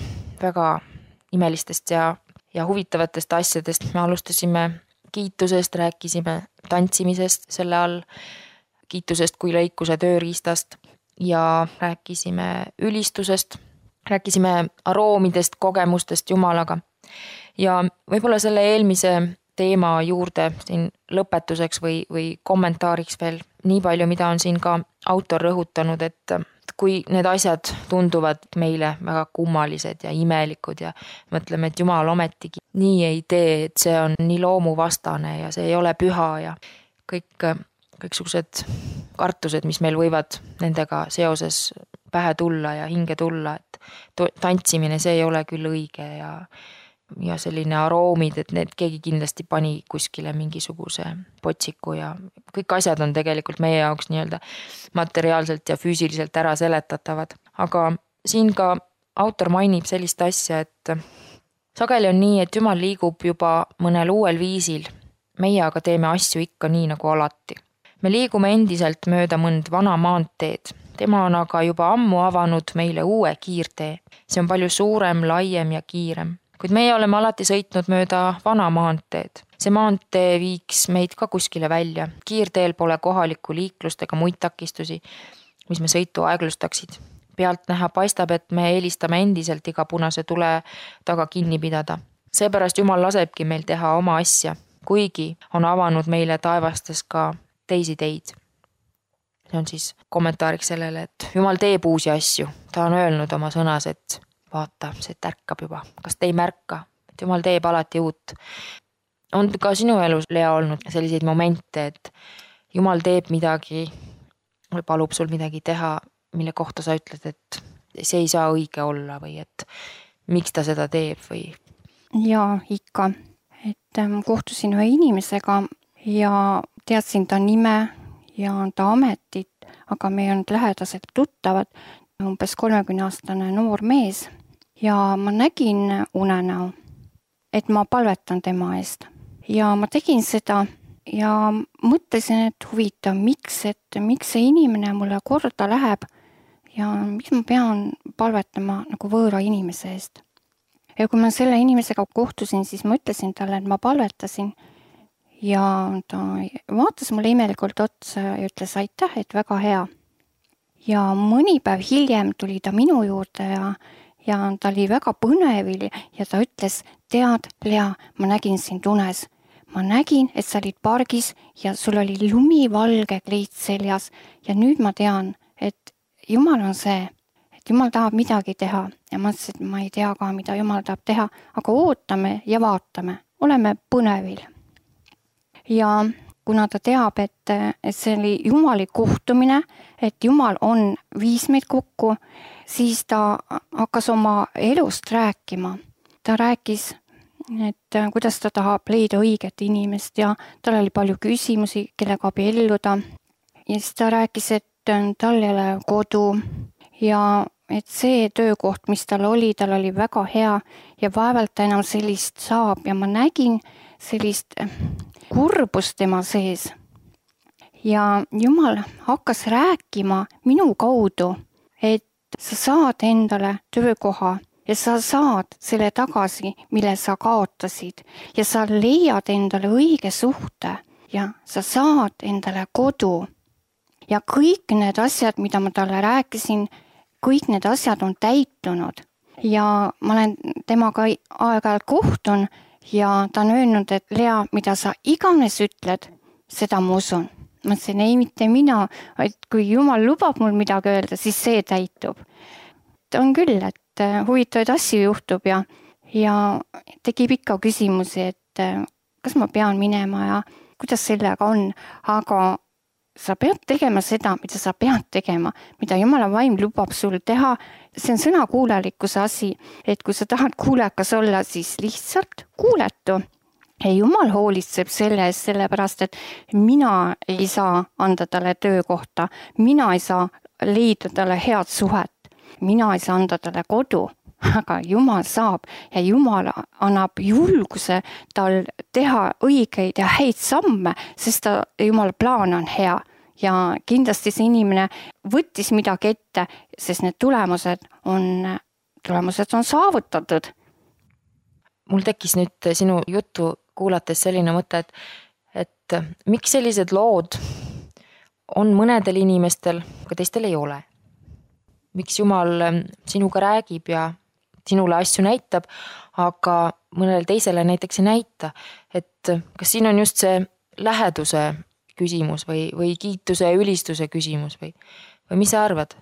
väga imelistest ja, ja huvitavatest asjadest. Me alustasime kiitusest, rääkisime tantsimisest selle all, kiitusest kui lõikuse tööriistast ja rääkisime ülistusest, rääkisime aroomidest, kogemustest Jumalaga. Ja võib-olla selle eelmise teema juurde siin lõpetuseks või, või kommentaariks veel nii palju, mida on siin ka autor rõhutanud, et kui need asjad tunduvad meile väga kummalised ja imelikud ja mõtleme, et Jumal ometigi nii ei tee, et see on nii loomuvastane ja see ei ole püha ja kõik, kõiksugused kartused, mis meil võivad nendega seoses pähe tulla ja hinge tulla, et tantsimine, see ei ole küll õige ja ja selline aroomid, et need keegi kindlasti pani kuskile mingisuguse potsiku ja kõik asjad on tegelikult meie jaoks nii-öelda materiaalselt ja füüsiliselt ära seletatavad. Aga siin ka autor mainib sellist asja, et sageli on nii, et Jumal liigub juba mõnel uuel viisil. Meie aga teeme asju ikka nii nagu alati. Me liigume endiselt mööda mõnd vana maanteed. Tema on aga juba ammu avanud meile uue kiirtee. See on palju suurem, laiem ja kiirem. Kuid meie oleme alati sõitnud mööda vana maanteed. See maantee viiks meid ka kuskile välja. Kiirteel pole kohalikku liiklust ega muid takistusi, mis me sõitu aeglustaksid. Pealt näha paistab, et me eelistame endiselt iga punase tule taga kinni pidada. Seepärast Jumal lasebki meil teha oma asja, kuigi on avanud meile taevastes ka teisi teid. See on siis kommentaariks sellele, et Jumal teeb uusi asju. Ta on öelnud oma sõnas, et vaata, see tärkab juba. Kas te ei märka, et Jumal teeb alati uut? On ka sinu elus, Lea, olnud selliseid momente, et Jumal teeb midagi, palub sul midagi teha, mille kohta sa ütled, et see ei saa õige olla või et miks ta seda teeb või?
Jaa, ikka. Et kohtusin ühe inimesega ja teadsin ta nime ja ta ametit, aga me ei olnud lähedased tuttavad, umbes kolmekümne aastane noor mees. Ja ma nägin unenäo, et ma palvetan tema eest. Ja ma tegin seda ja mõtlesin, et huvitav, miks, et miks see inimene mulle korda läheb ja miks ma pean palvetama nagu võõra inimese eest. Ja kui ma selle inimesega kohtusin, siis ma ütlesin talle, et ma palvetasin ja ta vaatas mulle imelikult otsa ja ütles aitäh, et väga hea. Ja mõni päev hiljem tuli ta minu juurde ja Ja ta oli väga põnevil ja ta ütles, tead, Lea, ma nägin sind unes. Ma nägin, et sa olid pargis ja sul oli lumivalge kleit seljas ja nüüd ma tean, et Jumal on see, et Jumal tahab midagi teha ja ma ütlesin, et ma ei tea ka, mida Jumal tahab teha, aga ootame ja vaatame, oleme põnevil. Ja kuna ta teab, et, et see oli Jumali kohtumine, et Jumal on viis meid kokku, siis ta hakkas oma elust rääkima. Ta rääkis, et kuidas ta tahab leida õiget inimest ja tal oli palju küsimusi, kellega abielluda. Ja siis ta rääkis, et tal ei ole kodu ja et see töökoht, mis tal oli, tal oli väga hea ja vaevalt ta enam sellist saab ja ma nägin sellist kurbust tema sees. Ja Jumal hakkas rääkima minu kaudu, et sa saad endale töökoha ja sa saad selle tagasi, mille sa kaotasid ja sa leiad endale õige suhte ja sa saad endale kodu. Ja kõik need asjad, mida ma talle rääkisin, kõik need asjad on täitunud ja ma olen temaga aeg-ajalt kohtun ja ta on öelnud, et Lea, mida sa iganes ütled, seda ma usun. Ma ütlesin, ei mitte mina, et kui Jumal lubab mul midagi öelda, siis see täitub. Ta on küll, et huvitavaid asju juhtub ja, ja tekib ikka küsimusi, et kas ma pean minema ja kuidas sellega on, aga sa pead tegema seda, mida sa pead tegema, mida Jumala vaim lubab sul teha. See on sõnakuulelikkuse asi, et kui sa tahad kuulekas olla, siis lihtsalt kuuletu. Ja Jumal hoolitseb selle eest, sellepärast, et mina ei saa anda talle töökohta, mina ei saa leida talle head suhet, mina ei saa anda talle kodu, aga Jumal saab ja Jumal annab julguse tal teha õigeid ja häid samme, sest ta, Jumala plaan on hea. Ja kindlasti see inimene võttis midagi ette, sest need tulemused on, tulemused on saavutatud.
Mul tekkis nüüd sinu juttu kuulates selline mõte, et, et miks sellised lood on mõnedel inimestel, aga teistel ei ole. Miks Jumal sinuga räägib ja sinule asju näitab, aga mõnele teisele näiteks ei näita. Et kas siin on just see läheduse küsimus või, või kiituse ja ülistuse küsimus või, või mis sa arvad?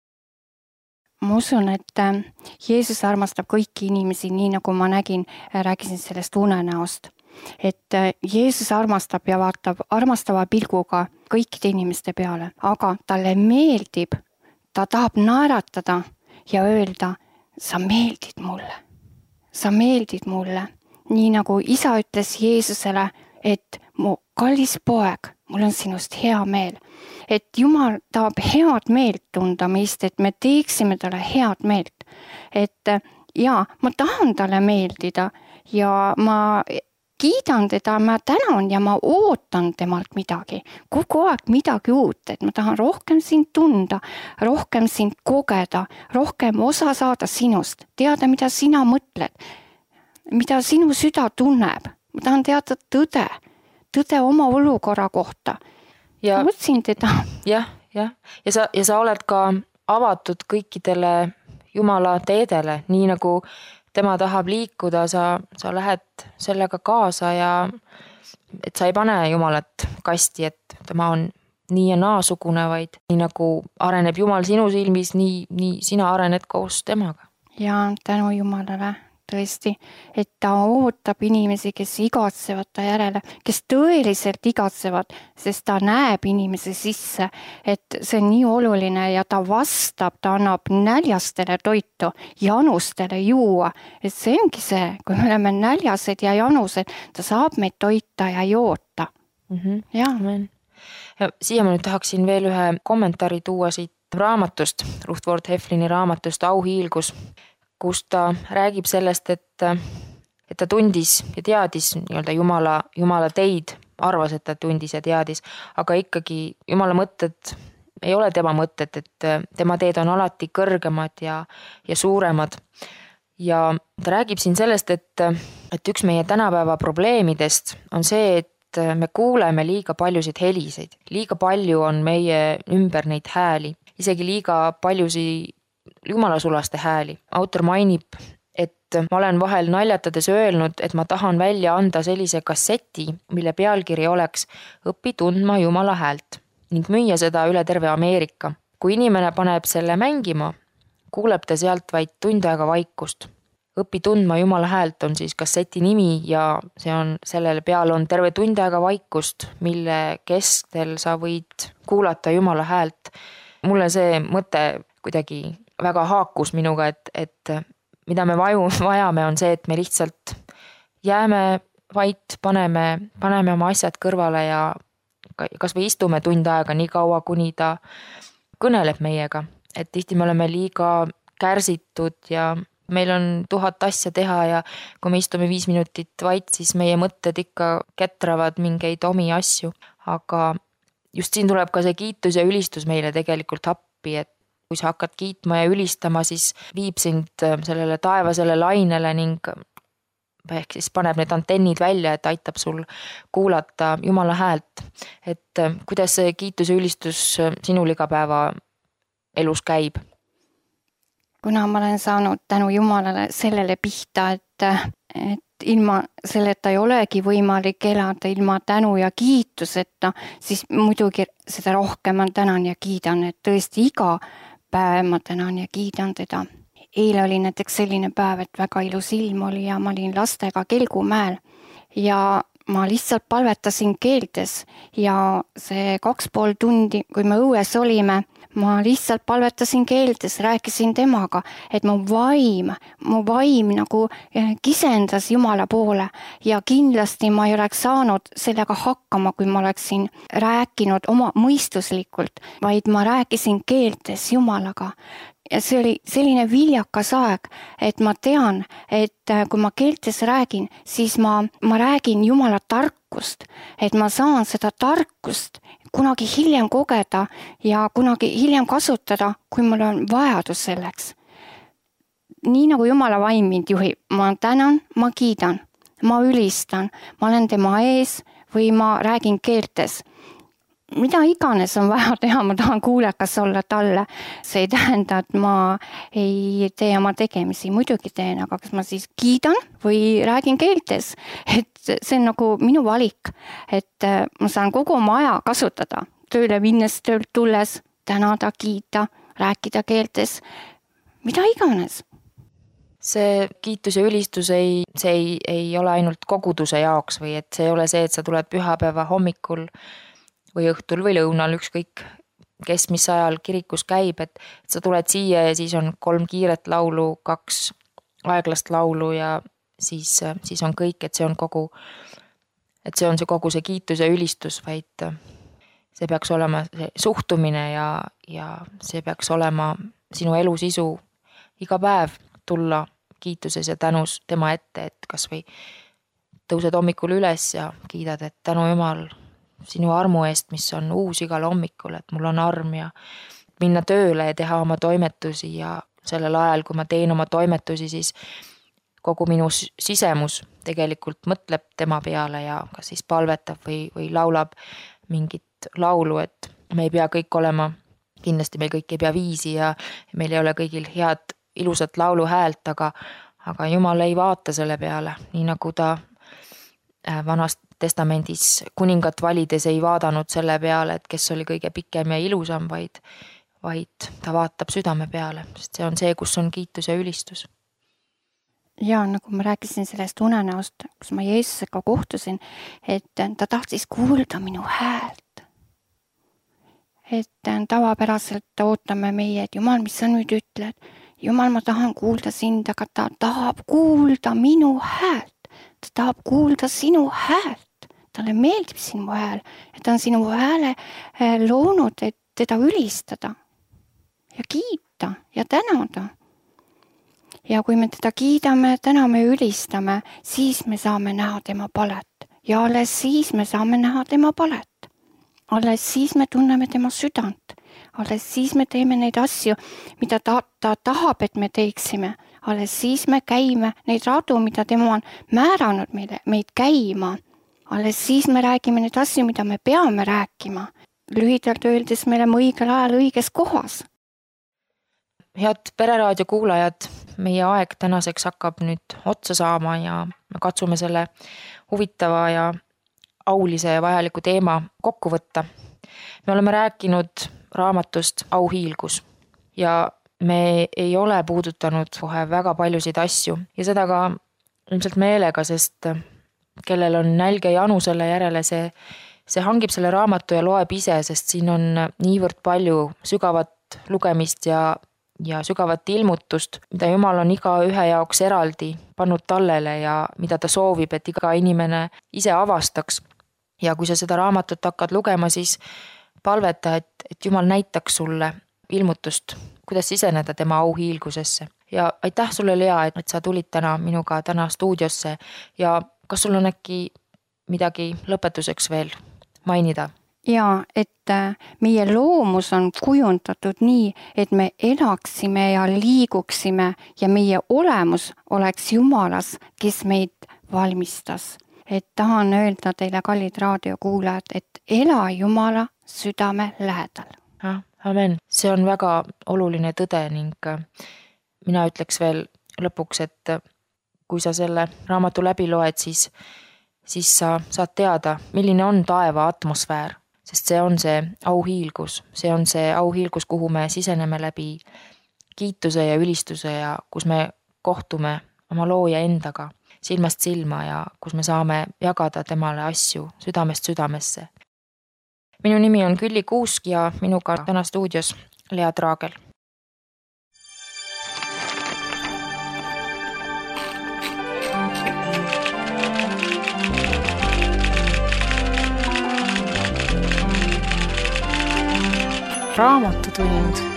Ma usun, et Jeesus armastab kõiki inimesi, nii nagu ma nägin, rääkisin sellest unenäost. Et Jeesus armastab ja vaatab armastava pilguga kõikide inimeste peale, aga talle meeldib, ta tahab naeratada ja öelda, sa meeldid mulle, sa meeldid mulle. Nii nagu isa ütles Jeesusele, et mu kallis poeg, mul on sinust hea meel. Et Jumal tahab head meelt tunda meist, et me teeksime talle head meelt. Et ja, ma tahan talle meeldida ja ma kiidan teda, ma tänan ja ma ootan temalt midagi. Kogu aeg midagi uut, et ma tahan rohkem sind tunda, rohkem sind kogeda, rohkem osa saada sinust, teada, mida sina mõtled, mida sinu süda tunneb. Ma tahan teada tõde, tõde oma olukorra kohta. Ja, ma otsin teda.
Jah, jah. Ja sa, ja sa oled ka avatud kõikidele Jumala teedele, nii nagu tema tahab liikuda, sa, sa lähed sellega kaasa ja et sa ei pane Jumalat kasti, et tema on nii ja naasugune, vaid nii nagu areneb Jumal sinu silmis, nii, nii sina arened koos temaga.
Ja tänu Jumalale. Tõesti, et ta ootab inimesi, kes igatsevad ta järele, kes tõeliselt igatsevad, sest ta näeb inimese sisse, et see on nii oluline ja ta vastab, ta annab näljastele toitu, janustele juua. Et see ongi see, kui me oleme näljased ja janused, ta saab meid toita ja joota.
Mm-hmm.
Ja.
Ja siia ma nüüd tahaksin veel ühe kommentaari tuua siit raamatust, Ruth Ward Heflini raamatust Auhiilgus, kus ta räägib sellest, et, et ta tundis ja teadis nii-öelda Jumala, Jumala teid, arvas, et ta tundis ja teadis, aga ikkagi Jumala mõtted ei ole tema mõtted, et tema teed on alati kõrgemad ja, ja suuremad. Ja ta räägib siin sellest, et, et üks meie tänapäeva probleemidest on see, et me kuuleme liiga paljusid heliseid. Liiga palju on meie ümber neid hääli, isegi liiga paljusid jumalasulaste hääli. Autor mainib, et ma olen vahel naljatades öelnud, et ma tahan välja anda sellise kasseti, mille pealkiri oleks Õpi tundma Jumala häält ning müüa seda üle terve Ameerika. Kui inimene paneb selle mängima, kuuleb ta sealt vaid tund aega vaikust. Õpi tundma Jumala häält on siis kasseti nimi ja see on, sellele peal on terve tund aega vaikust, mille kestel sa võid kuulata Jumala häält. Mulle see mõte kuidagi väga haakus minuga, et, et mida me vaju, vajame on see, et me lihtsalt jääme vait, paneme, paneme oma asjad kõrvale ja kas või istume tund aega nii kaua, kuni ta kõneleb meiega. Et tihti me oleme liiga kärsitud ja meil on tuhat asja teha ja kui me istume viis minutit vait, siis meie mõtted ikka ketravad mingeid omi asju. Aga just siin tuleb ka see kiitus ja ülistus meile tegelikult appi, et kui sa hakkad kiitma ja ülistama, siis viib sind sellele taevasele lainele ning ehk siis paneb need antennid välja, et aitab sul kuulata Jumala häält. Et kuidas see kiitus ja ülistus sinul igapäeva elus käib?
Kuna ma olen saanud tänu Jumalale sellele pihta, et, et ilma selleta ei olegi võimalik elada ilma tänu ja kiituseta, siis muidugi seda rohkem ma tänan ja kiidan, et tõesti iga päev ma tänan ja kiidan teda. Eile oli näiteks selline päev, et väga ilus ilm oli ja ma olin lastega Kelgumäel ja ma lihtsalt palvetasin keeltes ja see kaks pool tundi, kui me õues olime, ma lihtsalt palvetasin keeltes, rääkisin temaga, et mu vaim, mu vaim nagu kisendas Jumala poole ja kindlasti ma ei oleks saanud sellega hakkama, kui ma oleksin rääkinud oma mõistuslikult, vaid ma rääkisin keeltes Jumalaga. ja see oli selline viljakas aeg, et ma tean, et kui ma keeltes räägin, siis ma, ma räägin Jumala tarkust, et ma saan seda tarkust kunagi hiljem kogeda ja kunagi hiljem kasutada, kui mul on vajadus selleks. Nii nagu Jumala vaim mind juhib, ma tänan, ma kiidan, ma ülistan, ma olen tema ees või ma räägin keeltes. Mida iganes on vaja teha, ma tahan kuulekas olla talle. See ei tähenda, et ma ei tee oma tegemisi, muidugi teen, aga kas ma siis kiidan või räägin keeltes. Et see on nagu minu valik, et ma saan kogu oma aja kasutada. Tööle minnes, töölt tulles, tänada, kiita, rääkida keeltes, mida iganes.
See kiitus ja ülistus ei, see ei, ei ole ainult koguduse jaoks või et see ei ole see, et sa tuled pühapäeva hommikul või õhtul või lõunal, ükskõik kes mis ajal kirikus käib, et sa tuled siia ja siis on kolm kiiret laulu, kaks aeglast laulu ja siis, siis on kõik, et see on kogu, et see on see kogu see kiitus ja ülistus, vaid see peaks olema see suhtumine ja, ja see peaks olema sinu elu sisu iga päev tulla kiituses ja tänus tema ette, et kas või tõused hommikul üles ja kiidad, et tänu Jumal sinu armu eest, mis on uus igal hommikul, et mul on arm ja minna tööle ja teha oma toimetusi ja sellel ajal, kui ma teen oma toimetusi, siis kogu minu sisemus tegelikult mõtleb tema peale ja kas siis palvetab või, või laulab mingit laulu, et me ei pea kõik olema, kindlasti meil kõik ei pea viisi ja meil ei ole kõigil head ilusat laulu häält, aga, aga Jumal ei vaata selle peale, nii nagu ta vanast testamendis kuningat valides ei vaadanud selle peale, et kes oli kõige pikem ja ilusam, vaid, vaid ta vaatab südame peale, sest see on see, kus on kiitus ja ülistus.
Ja nagu ma rääkisin sellest unenäost, kus ma Jeesusega kohtusin, et ta tahtis kuulda minu häält. Et tavapäraselt ootame meie, et Jumal, mis sa nüüd ütled? Jumal, ma tahan kuulda sind, aga ta tahab kuulda minu häält. Ta tahab kuulda sinu häält. Talle meeldib sinu hääl, et ta on sinu hääle loonud, et teda ülistada ja kiita ja tänada. Ja kui me teda kiidame, täname ja ülistame, siis me saame näha tema palet ja alles siis me saame näha tema palet. Alles siis me tunneme tema südant. Alles siis me teeme neid asju, mida ta, ta tahab, et me teeksime. Alles siis me käime neid radu, mida tema on määranud meile, meid käima. Alles siis me räägime neid asju, mida me peame rääkima. Lühidalt öeldes me oleme õigel ajal õiges kohas.
Head Pereraadio kuulajad, meie aeg tänaseks hakkab nüüd otsa saama ja me katsume selle huvitava ja aulise ja vajaliku teema kokku võtta. Me oleme rääkinud raamatust Auhiilgus ja me ei ole puudutanud kohe väga paljusid asju ja seda ka ilmselt meelega, sest kellel on nälge janu selle järele, see, see hangib selle raamatu ja loeb ise, sest siin on niivõrd palju sügavat lugemist ja, ja sügavat ilmutust, mida Jumal on iga ühe jaoks eraldi pannud tallele ja mida ta soovib, et iga inimene ise avastaks. Ja kui sa seda raamatut hakkad lugema, siis palveta, et, et Jumal näitaks sulle ilmutust, kuidas siseneda tema auhiilgusesse. Ja aitäh sulle, Lea, et, et sa tulid täna minuga täna stuudiosse ja kas sul on äkki midagi lõpetuseks veel mainida?
Ja, et meie loomus on kujundatud nii, et me elaksime ja liiguksime ja meie olemus oleks Jumalas, kes meid valmistas. Et tahan öelda teile, kallid raadiokuulajad, et ela Jumala südame lähedal.
Ja, amen. See on väga oluline tõde ning mina ütleks veel lõpuks, et kui sa selle raamatu läbi loed, siis, siis sa saad teada, milline on taeva atmosfäär, sest see on see auhiilgus. See on see auhiilgus, kuhu me siseneme läbi kiituse ja ülistuse ja kus me kohtume oma looja endaga silmast silma ja kus me saame jagada temale asju südamest südamesse. Minu nimi on Külli Kuusk ja minuga täna stuudios Lea Traagel.
Raamatutund.